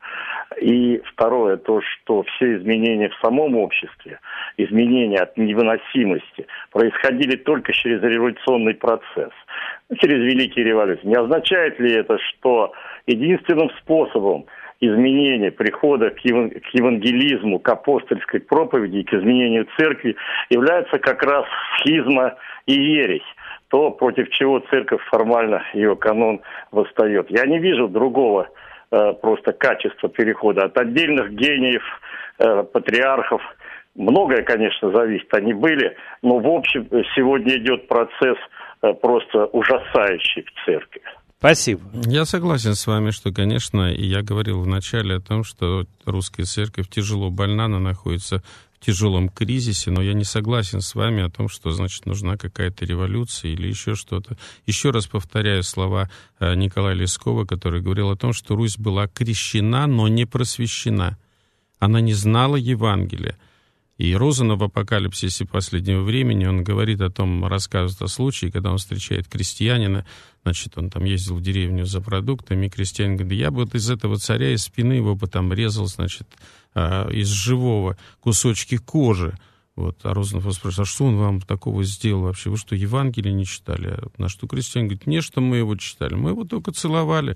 И второе, то, что все изменения в самом обществе, изменения от невыносимости происходили только через революционный процесс, через великие революции. Не означает ли это, что единственным способом изменения, прихода к евангелизму, к апостольской проповеди и к изменению церкви является как раз схизма и ересь, то, против чего церковь формально, ее канон восстает. Я не вижу другого э, просто качества перехода от отдельных гениев, э, патриархов. Многое, конечно, зависит, они были, но в общем сегодня идет процесс э, просто ужасающий в церкви. Спасибо. Я согласен с вами, что, конечно, и я говорил вначале о том, что русская церковь тяжело больна, она находится в тяжелом кризисе, но я не согласен с вами о том, что, значит, нужна какая-то революция или еще что-то. Еще раз повторяю слова Николая Лескова, который говорил о том, что Русь была крещена, но не просвещена. Она не знала Евангелия. И Розанов в «Апокалипсисе последнего времени», он говорит о том, рассказывает о случае, когда он встречает крестьянина, значит, он там ездил в деревню за продуктами, и крестьянин говорит, я бы вот из этого царя, из спины его бы там резал, значит, из живого кусочки кожи. Вот. А Розанов его спрашивает, а что он вам такого сделал вообще? Вы что, Евангелие не читали? На что крестьянин говорит, не, что мы его читали, мы его только целовали.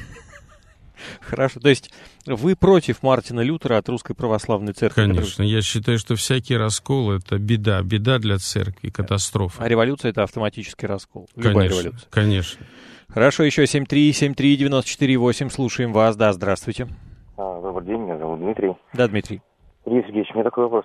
Хорошо, то есть вы против Мартина Лютера от Русской Православной Церкви? Конечно, который... я считаю, что всякий раскол — это беда, беда для церкви, катастрофа. А революция — это автоматический раскол? Любая конечно, революция? Конечно. Хорошо, еще семь три семь три девять четыре восемь, слушаем вас, да, здравствуйте. А, добрый день, меня зовут Дмитрий. Да, Дмитрий. Сергей Сергеевич, у меня такой вопрос.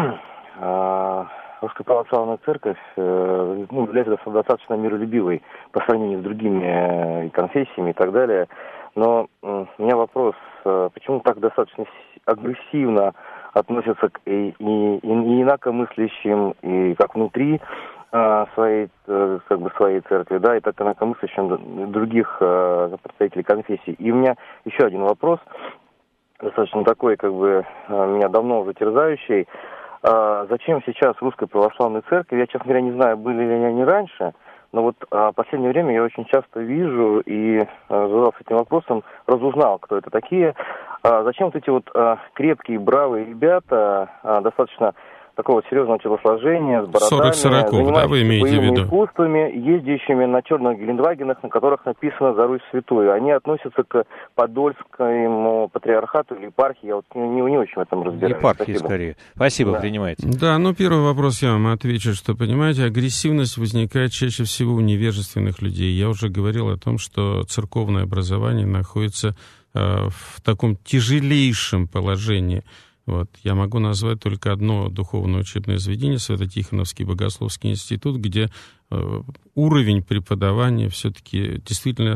Русская Православная Церковь э, ну, является достаточно миролюбивой по сравнению с другими э, конфессиями и так далее. Но э, у меня вопрос, э, почему так достаточно агрессивно относятся к и, и, и инакомыслящим, и как внутри э, своей, э, как бы своей церкви, да, и так инакомыслящим других э, представителей конфессий. И у меня еще один вопрос, достаточно такой, как бы, э, меня давно уже терзающий. А зачем сейчас Русской Православной Церкви? Я, честно говоря, не знаю, были ли они раньше, но вот а, в последнее время я очень часто вижу и а, задался этим вопросом, разузнал, кто это такие. А, зачем вот эти вот а, крепкие, бравые ребята, а, достаточно такого серьезного телосложения, с бородами, сорок-сорок, да, вы имеете в виду? искусствами, ездящими на черных гелендвагенах, на которых написано «За Русь святую». Они относятся к Подольскому патриархату или епархии, я вот не, не, не очень в этом разбираюсь. Епархии, Спасибо. скорее. Спасибо, да. принимайте. Да, ну первый вопрос я вам отвечу, что, понимаете, агрессивность возникает чаще всего у невежественных людей. Я уже говорил о том, что церковное образование находится э, в таком тяжелейшем положении. Вот. Я могу назвать только одно духовное учебное заведение, Свято-Тихоновский богословский институт, где э, уровень преподавания все-таки действительно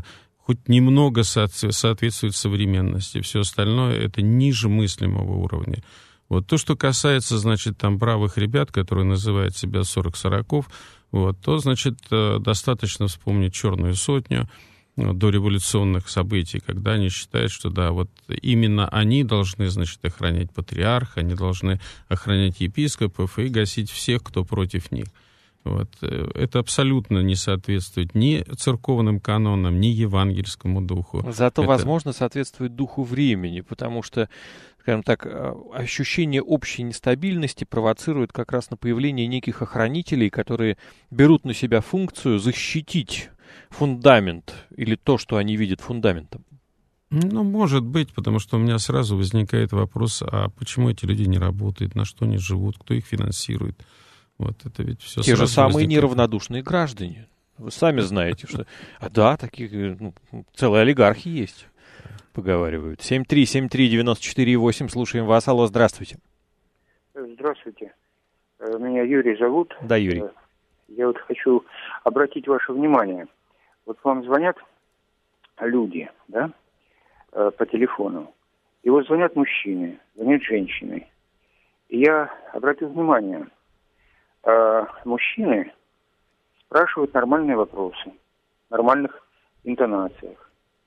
хоть немного соответствует современности. Все остальное — это ниже мыслимого уровня. Вот то, что касается, значит, там бравых ребят, которые называют себя сорок сороков, вот, то, значит, достаточно вспомнить «Черную сотню», до революционных событий, когда они считают, что да, вот именно они должны, значит, охранять патриарха, они должны охранять епископов и гасить всех, кто против них. Вот. Это абсолютно не соответствует ни церковным канонам, ни евангельскому духу. Зато, Это... возможно, соответствует духу времени, потому что, скажем так, ощущение общей нестабильности провоцирует как раз на появление неких охранителей, которые берут на себя функцию защитить фундамент или то, что они видят фундаментом. Ну, может быть, потому что у меня сразу возникает вопрос, а почему эти люди не работают, на что они живут, кто их финансирует? Вот это ведь все. Те же самые возникает. Неравнодушные граждане. Вы сами знаете, что... А да, таких ну, целые олигархи есть, поговаривают. семь три семь три девяносто четыре восемь, слушаем вас. Алло, здравствуйте. Здравствуйте. Меня Юрий зовут. Да, Юрий. Я вот хочу обратить ваше внимание. Вот вам звонят люди, да, по телефону. И вот звонят мужчины, звонят женщины. И я обратил внимание, мужчины спрашивают нормальные вопросы, в нормальных интонациях.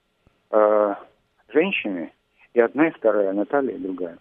Женщины, и одна, и вторая, Наталья, и другая,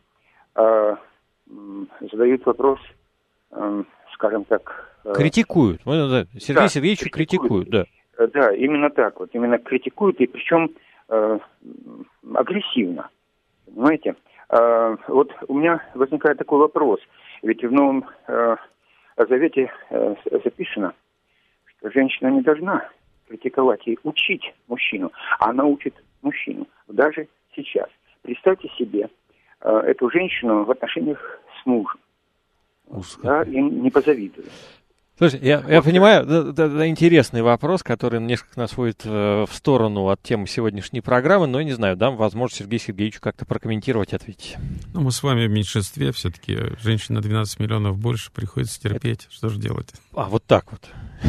задают вопрос, скажем так... Критикуют. Сергей да, Сергеевич критикуют, да. Да, именно так вот. Именно критикуют, и причем э, агрессивно. Понимаете? Э, вот у меня возникает такой вопрос. Ведь в Новом э, Завете э, записано, что женщина не должна критиковать и учить мужчину, а она учит мужчину. Даже сейчас. Представьте себе э, эту женщину в отношениях с мужем. Да, и не позавидую. Слушай, я, я понимаю, это, это интересный вопрос, который несколько нас вводит э, в сторону от темы сегодняшней программы, но, не знаю, дам возможность Сергею Сергеевичу как-то прокомментировать, ответить. Ну, мы с вами в меньшинстве, все-таки женщин на двенадцать миллионов больше, приходится терпеть, это... что же делать? А, вот так вот.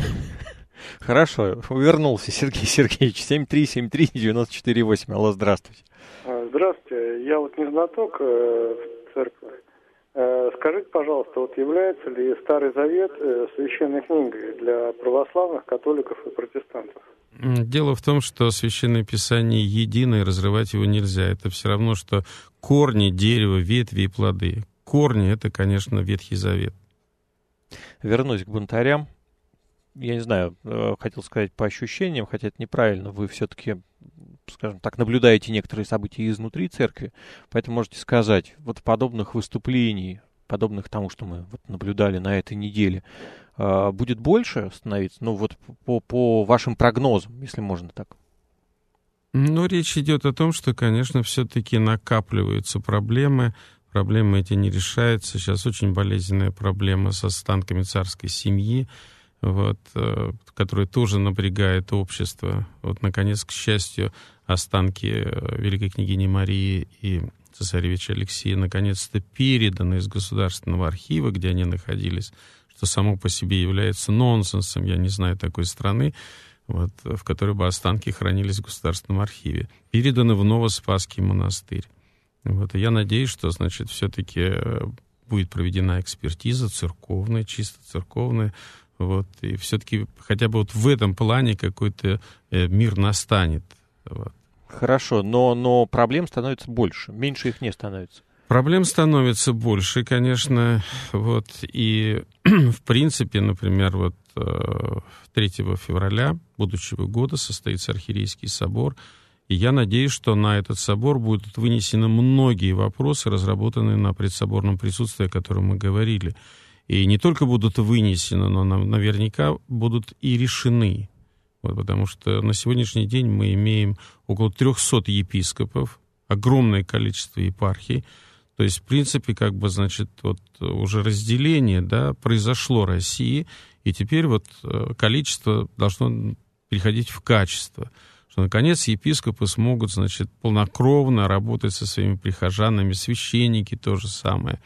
Хорошо, вернулся Сергей Сергеевич, семь три семь три девяносто четыре восемь, алло, здравствуйте. Здравствуйте, я вот не знаток в церкви. Скажите, пожалуйста, вот является ли Старый Завет священной книгой для православных, католиков и протестантов? Дело в том, что Священное Писание едино, и разрывать его нельзя. Это все равно, что корни, дерево, ветви и плоды. Корни — это, конечно, Ветхий Завет. Вернусь к бунтарям. Я не знаю, хотел сказать по ощущениям, хотя это неправильно. Вы все-таки, скажем так, наблюдаете некоторые события изнутри церкви, поэтому можете сказать, вот подобных выступлений, подобных тому, что мы вот наблюдали на этой неделе, будет больше становиться? Ну, вот по, по вашим прогнозам, если можно так. Ну, речь идет о том, что, конечно, все-таки накапливаются проблемы. Проблемы эти не решаются. Сейчас очень болезненная проблема с останками царской семьи, вот, которая тоже напрягает общество. Вот, наконец, к счастью, останки великой княгини Марии и цесаревича Алексея наконец-то переданы из Государственного архива, где они находились, что само по себе является нонсенсом. Я не знаю такой страны, вот, в которой бы останки хранились в Государственном архиве. Переданы в Новоспасский монастырь. Вот, и я надеюсь, что, значит, все-таки будет проведена экспертиза церковная, чисто церковная, вот, и все-таки хотя бы вот в этом плане какой-то э, мир настанет. Вот. Хорошо, но, но проблем становится больше, меньше их не становится. Проблем становится больше, конечно, вот, и в принципе, например, вот э, третьего февраля будущего года состоится Архиерейский собор, и я надеюсь, что на этот собор будут вынесены многие вопросы, разработанные на предсоборном присутствии, о котором мы говорили. И не только будут вынесены, но наверняка будут и решены. Вот, потому что на сегодняшний день мы имеем около трехсот епископов, огромное количество епархий. То есть, в принципе, как бы, значит, вот уже разделение, да, произошло в России, и теперь вот количество должно переходить в качество. Что, наконец, епископы смогут, значит, полнокровно работать со своими прихожанами, священники то же самое.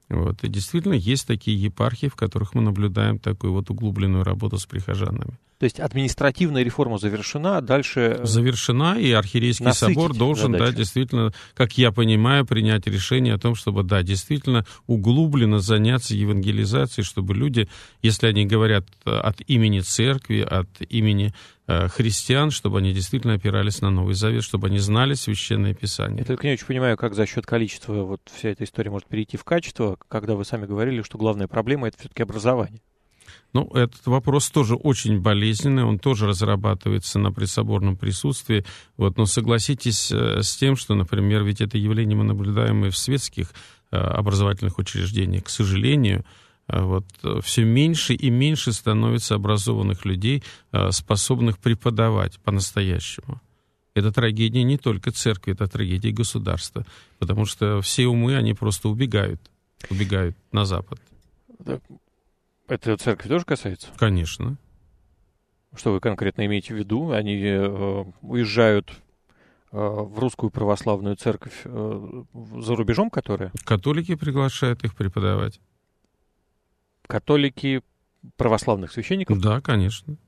Вот. И действительно есть такие епархии, в которых мы наблюдаем такую вот углубленную работу с прихожанами. То есть административная реформа завершена, а дальше... Завершена, и Архиерейский собор должен, задачу. да, действительно, как я понимаю, принять решение о том, чтобы, да, действительно углубленно заняться евангелизацией, чтобы люди, если они говорят от имени церкви, от имени э, христиан, чтобы они действительно опирались на Новый Завет, чтобы они знали Священное Писание. Я только не очень понимаю, как за счет количества вот вся эта история может перейти в качество, когда вы сами говорили, что главная проблема — это все-таки образование. Ну, этот вопрос тоже очень болезненный, он тоже разрабатывается на предсоборном присутствии. Вот, но согласитесь с тем, что, например, ведь это явление мы наблюдаем и в светских э, образовательных учреждениях. К сожалению, э, вот, все меньше и меньше становится образованных людей, э, способных преподавать по-настоящему. Это трагедия не только церкви, это трагедия государства, потому что все умы, они просто убегают, убегают на Запад. Это церковь тоже касается? Конечно. Что вы конкретно имеете в виду? Они э, уезжают э, в русскую православную церковь э, за рубежом, которая? Католики приглашают их преподавать. Католики православных священников? Да, конечно.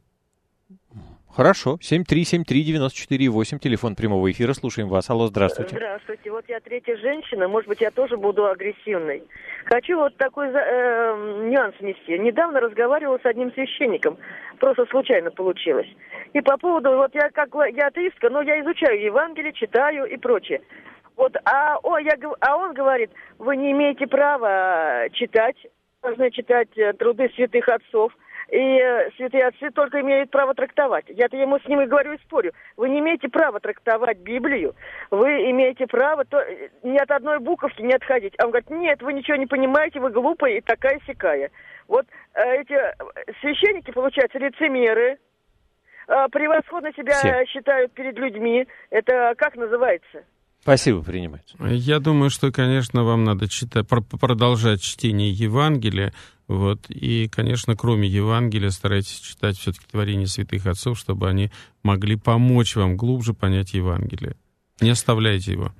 Хорошо. семь три семь три девять четыре восемь, телефон прямого эфира. Слушаем вас. Алло, здравствуйте. Здравствуйте. Вот я третья женщина, может быть, я тоже буду агрессивной. Хочу вот такой э, нюанс внести. Недавно разговаривала с одним священником. Просто случайно получилось. И по поводу, вот я как я атеистка, но я изучаю Евангелие, читаю и прочее. Вот, а, о, я, а он говорит, вы не имеете права читать, должны читать труды святых отцов. И святые отцы только имеют право трактовать. Я-то ему с ним и говорю, и спорю. Вы не имеете права трактовать Библию. Вы имеете право то, ни от одной буковки не отходить. А он говорит, нет, вы ничего не понимаете, вы глупые и такая-сякая. Вот э, эти священники, получается, лицемеры, э, превосходно себя Все. считают перед людьми. Это как называется? Спасибо, принимайте. Я думаю, что, конечно, вам надо читать, продолжать чтение Евангелия. Вот, и, конечно, кроме Евангелия, старайтесь читать все-таки творения святых отцов, чтобы они могли помочь вам глубже понять Евангелие. Не оставляйте его.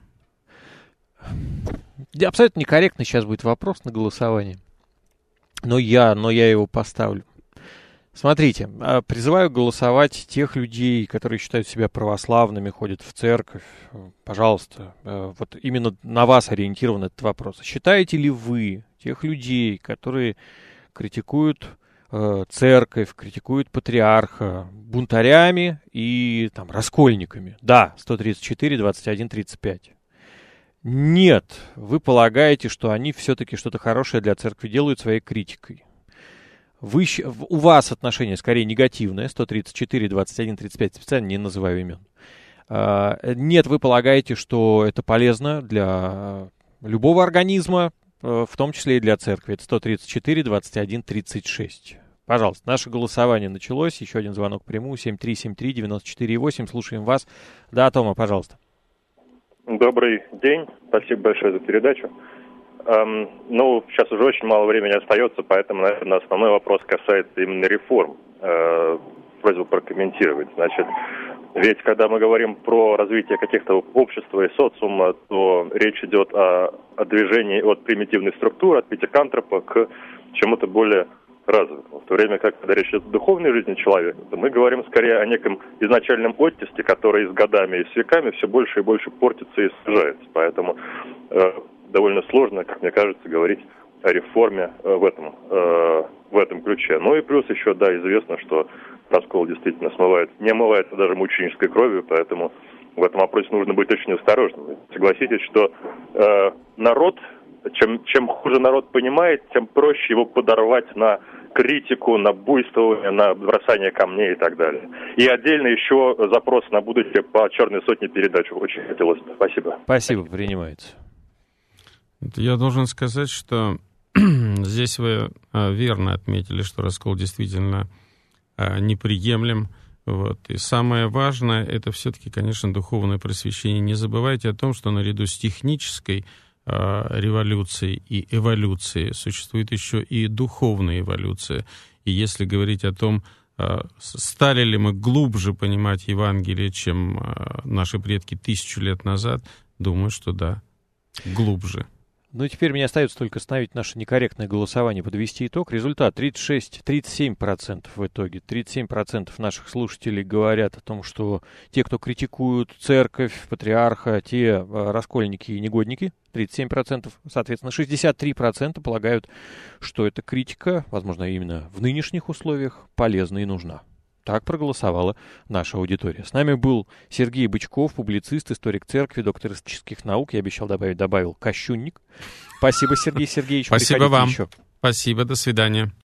Абсолютно некорректный сейчас будет вопрос на голосование. Но я, но я его поставлю. Смотрите, призываю голосовать тех людей, которые считают себя православными, ходят в церковь. Пожалуйста, вот именно на вас ориентирован этот вопрос. Считаете ли вы тех людей, которые критикуют э, церковь, критикуют патриарха, бунтарями и там, раскольниками? Да, сто тридцать четыре двадцать один тридцать пять. Нет, вы полагаете, что они все-таки что-то хорошее для церкви делают своей критикой. Вы, у вас отношение скорее негативное, сто тридцать четыре двадцать один тридцать пять, специально не называю имен. А, нет, вы полагаете, что это полезно для любого организма, в том числе и для церкви. Это сто тридцать четыре двадцать один тридцать шесть. Пожалуйста, наше голосование началось. Еще один звонок прямую. семь три семь три девять четыре восемь. Слушаем вас. Да, Тома, пожалуйста. Добрый день. Спасибо большое за передачу. Эм, ну, сейчас уже очень мало времени остается, поэтому, наверное, основной вопрос касается именно реформ. Э, просьба прокомментировать. Значит, ведь когда мы говорим про развитие каких-то общества и социума, то речь идет о, о движении от примитивной структуры, от пятикантропа к чему-то более развитому. В то время как, когда речь идет о духовной жизни человека, то мы говорим скорее о неком изначальном оттиске, который с годами и с веками все больше и больше портится и снижается. Поэтому э, довольно сложно, как мне кажется, говорить о реформе э, в этом, э, в этом ключе. Ну и плюс еще, да, известно, что раскол действительно смывает, не омывается даже мученической кровью, поэтому в этом вопросе нужно быть очень осторожным. Согласитесь, что э, народ, чем, чем хуже народ понимает, тем проще его подорвать на критику, на буйствование, на бросание камней и так далее. И отдельно еще запрос на будущее по «Черной сотне» передачу очень хотелось бы. Спасибо. Спасибо, принимается. Я должен сказать, что здесь вы верно отметили, что раскол действительно неприемлем. Вот. И самое важное, это все-таки, конечно, духовное просвещение. Не забывайте о том, что наряду с технической э, революцией и эволюцией существует еще и духовная эволюция. И если говорить о том, э, стали ли мы глубже понимать Евангелие, чем э, наши предки тысячу лет назад, думаю, что да, глубже. Ну и теперь мне остается только остановить наше некорректное голосование, подвести итог. Результат тридцать шесть, тридцать семь процентов в итоге. тридцать семь процентов наших слушателей говорят о том, что те, кто критикуют церковь, патриарха, те э, раскольники и негодники. тридцать семь процентов. Соответственно, шестьдесят три процента полагают, что эта критика, возможно, именно в нынешних условиях, полезна и нужна. Так проголосовала наша аудитория. С нами был Сергей Бычков, публицист, историк церкви, доктор исторических наук. Я обещал добавить, добавил кощунник. Спасибо, Сергей Сергеевич. Спасибо вам. Еще. Спасибо, до свидания.